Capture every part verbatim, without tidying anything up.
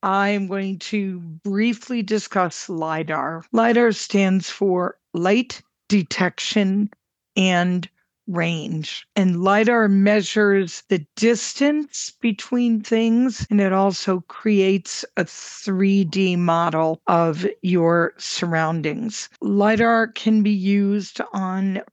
I'm going to briefly discuss LiDAR. LiDAR stands for light detection and range. And LiDAR measures the distance between things, and it also creates a three D model of your surroundings. LiDAR can be used on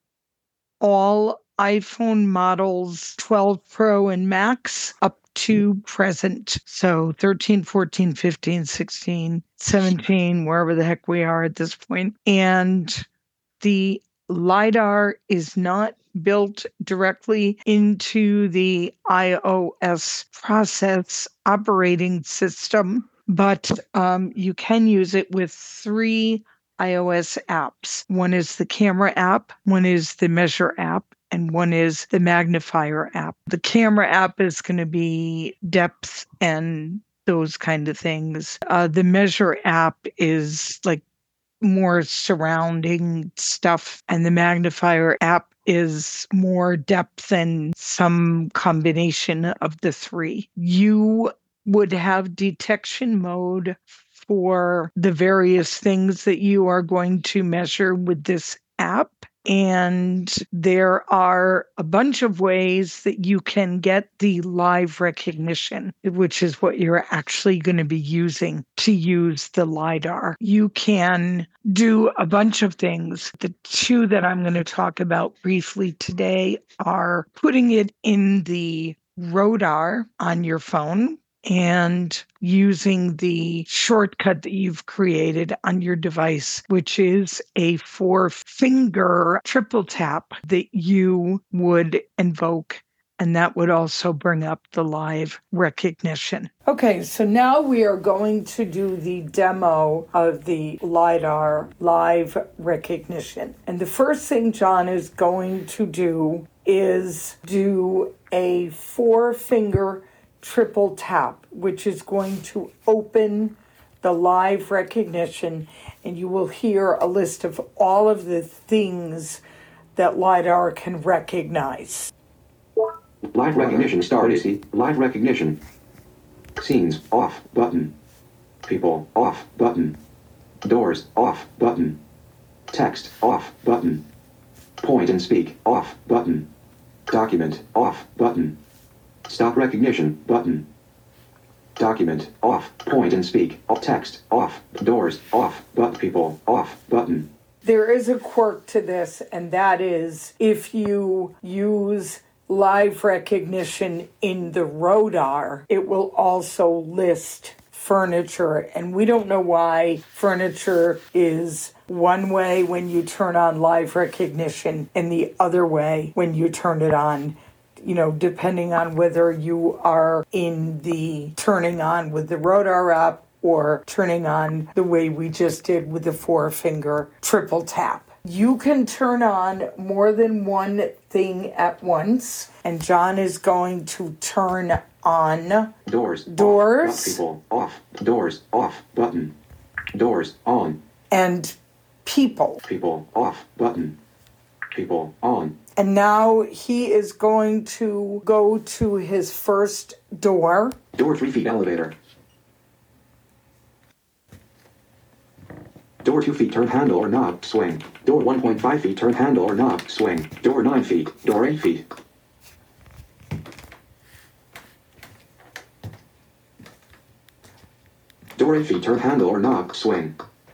all iPhone models twelve Pro and Max up to present. So thirteen, fourteen, fifteen, sixteen, seventeen, wherever the heck we are at this point. And the LiDAR is not built directly into the iOS process operating system, but um, you can use it with three iOS apps. One is the camera app, one is the measure app, and one is the magnifier app. The camera app is going to be depth and those kind of things. Uh, the measure app is like more surrounding stuff, and the magnifier app is more depth and some combination of the three. You would have detection mode for the various things that you are going to measure with this app. And there are a bunch of ways that you can get the live recognition, which is what you're actually going to be using to use the LiDAR. You can do a bunch of things. The two that I'm going to talk about briefly today are putting it in the radar on your phone and using the shortcut that you've created on your device, which is a four-finger triple tap that you would invoke, and that would also bring up the live recognition. Okay, so now we are going to do the demo of the LiDAR live recognition. And the first thing John is going to do is do a four-finger triple tap, which is going to open the live recognition, and you will hear a list of all of the things that LiDAR can recognize. Live recognition started. Live recognition. Scenes off button. People off button. Doors off button. Text off button. Point and speak off button. Document off button. Stop recognition button. Document off. Point and speak. Off. Text off. Doors off. But people off button. There is a quirk to this, and that is if you use live recognition in the radar, it will also list furniture. And we don't know why furniture is one way when you turn on live recognition and the other way when you turn it on. You know, depending on whether you are in the turning on with the radar app or turning on the way we just did with the four finger triple tap. You can turn on more than one thing at once, and John is going to turn on doors, doors, off, people off, doors off button, doors on, and people, people off button, people on. And now he is going to go to his first door. Door three feet elevator. Door two feet turn handle or knob swing. Door one point five feet turn handle or knob swing. Door nine feet. Door eight feet. Door eight feet turn handle or knob swing.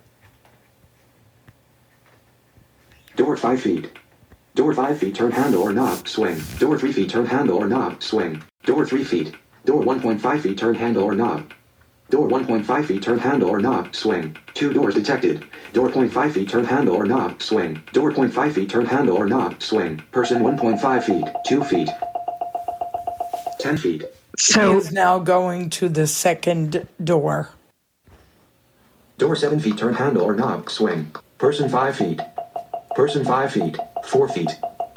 Door five feet. Door five feet turn handle or knob swing. Door three feet turn handle or knob swing. Door three feet. Door one point five feet turn handle or knob. Door one point five feet turn handle or knob swing. Two doors detected. Door point five feet turn handle or knob swing. Door point five feet turn handle or knob swing. Person one point five feet. Two feet. Ten feet. So he is now going to the second door. Door seven feet turn handle or knob swing. Person five feet. Person five feet. Four feet.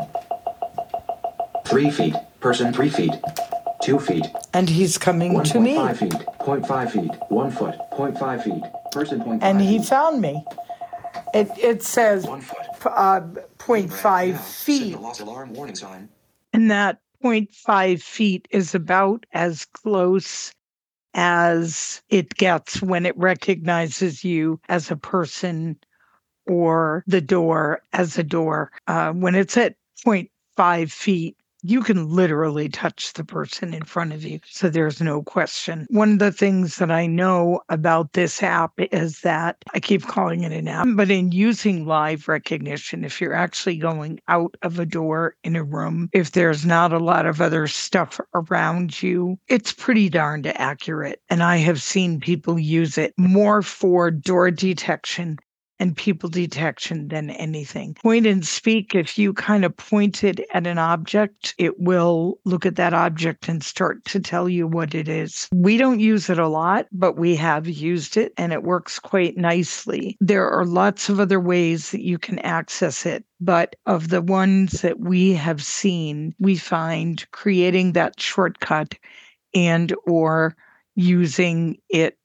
Three feet. Person three feet. Two feet. And he's coming to me. Five feet. Point five feet. One foot. Point five feet. Person point five And he feet. found me. It it says One foot. uh, point five Now, feet. signal loss alarm warning sign. And that point five feet is about as close as it gets when it recognizes you as a person or the door as a door. Uh, when it's at zero point five feet, you can literally touch the person in front of you. So there's no question. One of the things that I know about this app is that I keep calling it an app, but in using live recognition, if you're actually going out of a door in a room, if there's not a lot of other stuff around you, it's pretty darned accurate. And I have seen people use it more for door detection and people detection than anything. Point and speak, if you kind of point it at an object, it will look at that object and start to tell you what it is. We don't use it a lot, but we have used it and it works quite nicely. There are lots of other ways that you can access it, but of the ones that we have seen, we find creating that shortcut and or using it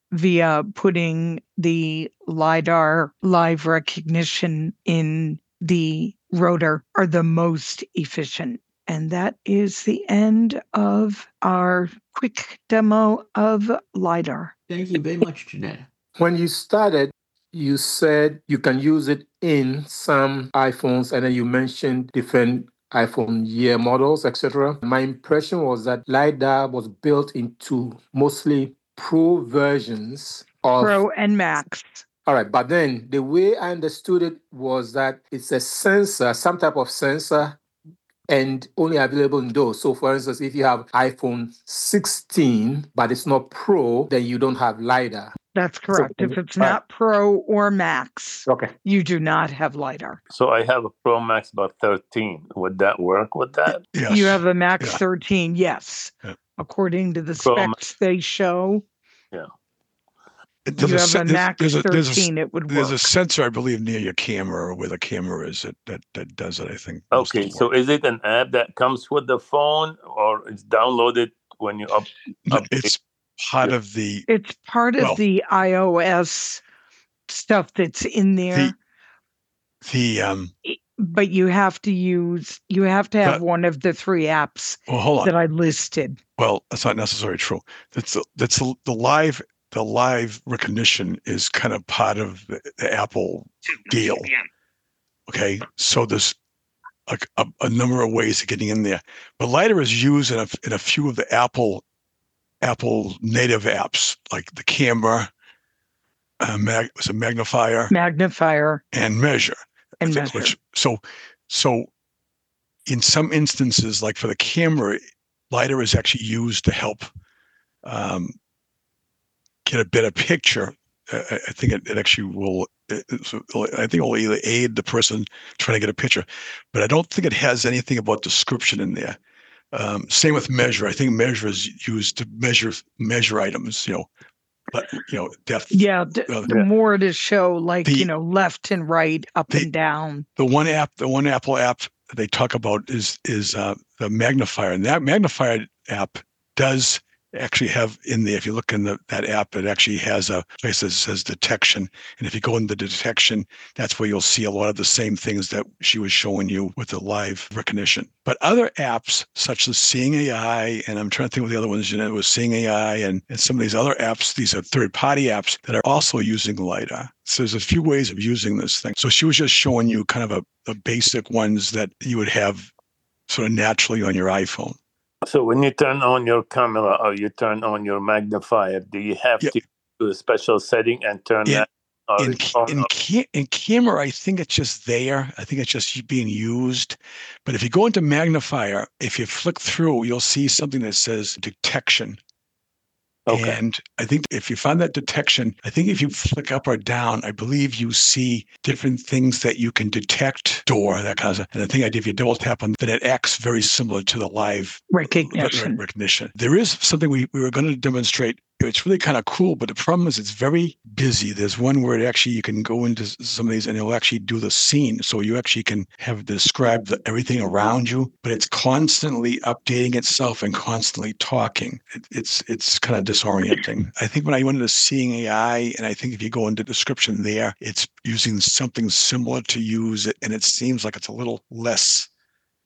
via putting the LiDAR live recognition in the rotor are the most efficient. And that is the end of our quick demo of LiDAR. Thank you very much, Jeanette. When you started, you said you can use it in some iPhones, and then you mentioned different iPhone year models, et cetera. My impression was that LiDAR was built into mostly Pro versions of Pro and Max. All right, but then the way I understood it was that it's a sensor, some type of sensor, and only available in those. So, for instance, if you have iPhone sixteen, but it's not Pro, then you don't have LiDAR. That's correct. So, if it's right. not Pro or Max, Okay. you do not have LiDAR. So I have a Pro Max about thirteen. Would that work with that? Yes. You have a Max Yeah. thirteen, yes. Yeah. According to the Pro specs they show, Yeah. There's you a have sen- a there's- Max there's a- there's a- thirteen, it would There's a work. sensor, I believe, near your camera or where the camera is that that, that does it, I think. most of Okay, the so work. is it an app that comes with the phone or it's downloaded when you up? No, update? it's part of the It's part of Well- the iOS stuff that's in there, the um but you have to use, you have to have That- one of the three apps well hold on. that I listed. Well, that's not necessarily true. That's the, that's the, the live the live recognition is kind of part of the, the Apple deal. Okay, so there's like a, a number of ways of getting in there, but LiDAR is used in a in a few of the Apple Apple native apps like the camera, uh, mag, was a magnifier Magnifier and measure. I and think, measure. which- so so in some instances, like for the camera, LiDAR is actually used to help um, get a better picture. Uh, I I think it, it actually will. It, it's- I think it will either aid the person trying to get a picture, but I don't think it has anything about description in there. Um, same with measure. I think measure is used to measure measure items. You know, but you know depth. Yeah, d- uh, the more to show, like, The- you know, left and right, up the- and down. The one app, the one Apple app they talk about is is uh, the magnifier, and that magnifier app does actually have in there. If you look in the, that app, it actually has a place that says detection, and if you go into detection, that's where you'll see a lot of the same things that she was showing you with the live recognition. But other apps such as Seeing A I, and I'm trying to think of the other ones, you know, it was Seeing A I, and, and some of these other apps, these are third-party apps that are also using LiDAR. So there's a few ways of using this thing. So she was just showing you kind of a, the basic ones that you would have sort of naturally on your iPhone. So when you turn on your camera or you turn on your magnifier, do you have Yep. to do a special setting and turn Yeah. that? Or In, it's ca- on in, or- ca- in camera, I think it's just there. I think it's just being used. But if you go into magnifier, if you flick through, you'll see something that says detection. Okay. And I think if you find that detection, I think if you flick up or down, I believe you see different things that you can detect door, that kind of stuff. And I think if you double tap on, then it acts very similar to the live Recognition. recognition. There is something we, we were going to demonstrate. It's really kind of cool, but the problem is it's very busy. There's one where it actually you can go into some of these and it'll actually do the scene. So you actually can have describe the, everything around you, but it's constantly updating itself and constantly talking. It, it's it's kind of disorienting. I think when I went into Seeing A I, and I think if you go into description there, it's using something similar to use it, and it seems like it's a little less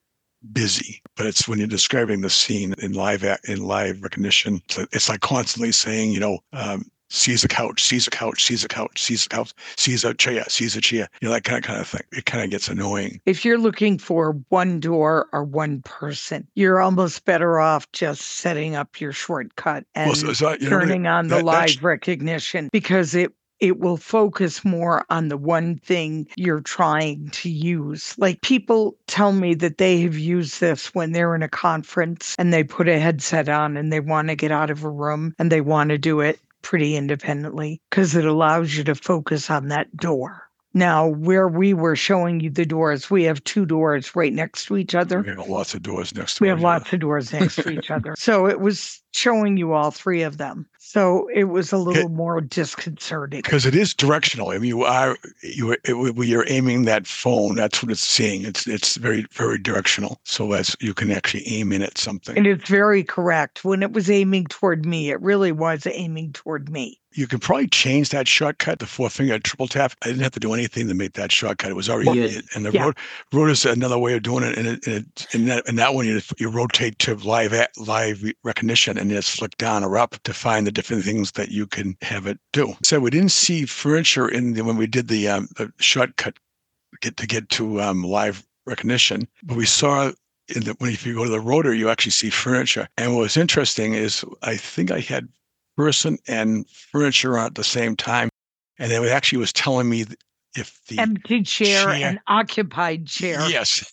busy, but it's when you're describing the scene in live ac- in live recognition, it's, like- it's like constantly saying, you know, um, sees a couch, sees a couch, sees a couch, sees a couch, sees a chair, sees a chair, you know, that kind of kind of thing. It kind of gets annoying. If you're looking for one door or one person, you're almost better off just setting up your shortcut and Well, so- so, you know, turning on the that- that's- live recognition, because it it will focus more on the one thing you're trying to use. Like, people tell me that they have used this when they're in a conference and they put a headset on and they want to get out of a room and they want to do it pretty independently because it allows you to focus on that door. Now, where we were showing you the doors, we have two doors right next to each other. We have lots of doors next to We have each other. lots of doors next to each other. So it was showing you all three of them. So it was a little more disconcerting. Because it is directional. I mean, you are you it, when you're aiming that phone, that's what it's seeing. It's it's very very directional. So as you can actually aim in at something. And it's very correct. When it was aiming toward me, it really was aiming toward me. You can probably change that shortcut, the four finger triple tap. I didn't have to do anything to make that shortcut. It was already Yeah. and the Yeah. road road is another way of doing it. And it, and, it, and that and that one you, you rotate to live at, live recognition and just flick down or up to find the different things that you can have it do. So we didn't see furniture in the, when we did the um, the shortcut get to get to um, live recognition, but we saw in the, when if you go to the rotor, you actually see furniture. And what was interesting is I think I had person and furniture on at the same time, and it actually was telling me if the Empty chair, chair- and occupied chair. yes.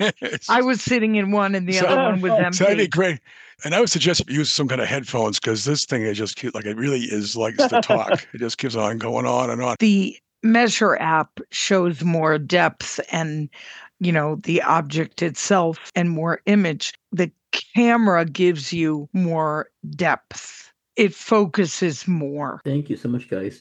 I was sitting in one and the So- other one was empty. So that'd be great. And I would suggest you use some kind of headphones because this thing is just cute. Like it really is likes to talk. It just keeps on going on and on. The Measure app shows more depth and, you know, the object itself and more image. The camera gives you more depth. It focuses more. Thank you so much, guys.